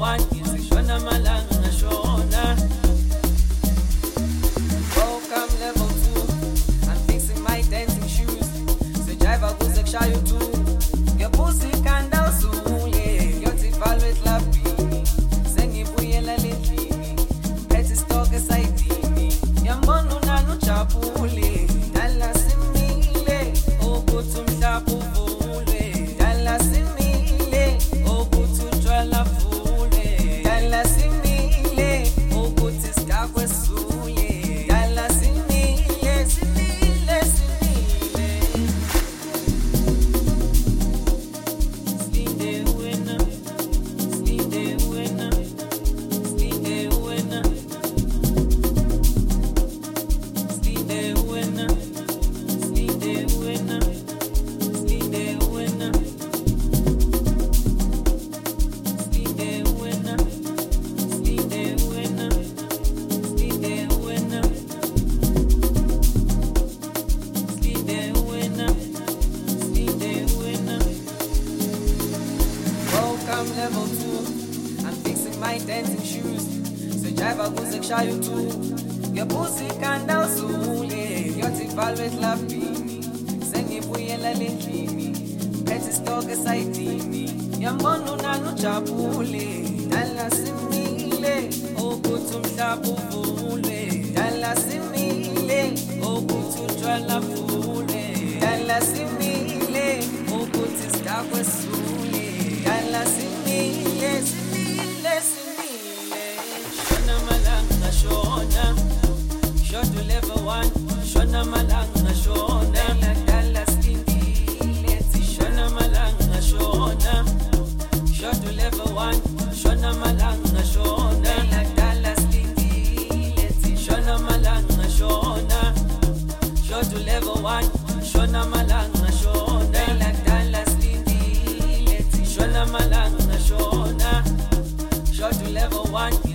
one ngizishona malanga ngashona. Welcome level 2, I'm fixing my dancing shoes. Sejiva kuze kushayo 2, ngepusi kanda usule, ngiyotivalwe eklabhini, sengibuyela lendlini, phethe stock esayidini, ngiyambona unana ujabule, dala simile, ukuthi umhlaba uvulwe, dala simile, ukuthi utshwala vulwe, dala simile, ukuthi isidakwe sule, dala simile, simile, simile. Slinde wena, slinde wena, slinde wena, slinde wena, slinde wena, slinde wena, slinde wena, slinde wena, slinde wena, slinde wena, slinde wena. Welcome level 2, I'm fixing my dancing shoes. Sejiva kuze kushayo 2, ngepusi kanda usule, ngiyotivalwe eklabhini, sengibuyela lendlini, phethe stock esayidini, ngiyambona unana ujabule, dala simile, ukuthi umhlaba uvulwe, dala simile, ukuthi utshwala vulwe, dala simile, ukuthi isidakwe sule, dala simile, simile, simile. Shona malanga ngashona, shot to level 1, shona malanga ngashona, dala simile, shona malanga ngashona, shot to level 1, shona malanga ngashona, dala simile, shona malanga ngashona, shot to level 1, shona malanga ngashona, dala simile, shona malanga ngashona, shot to level 1.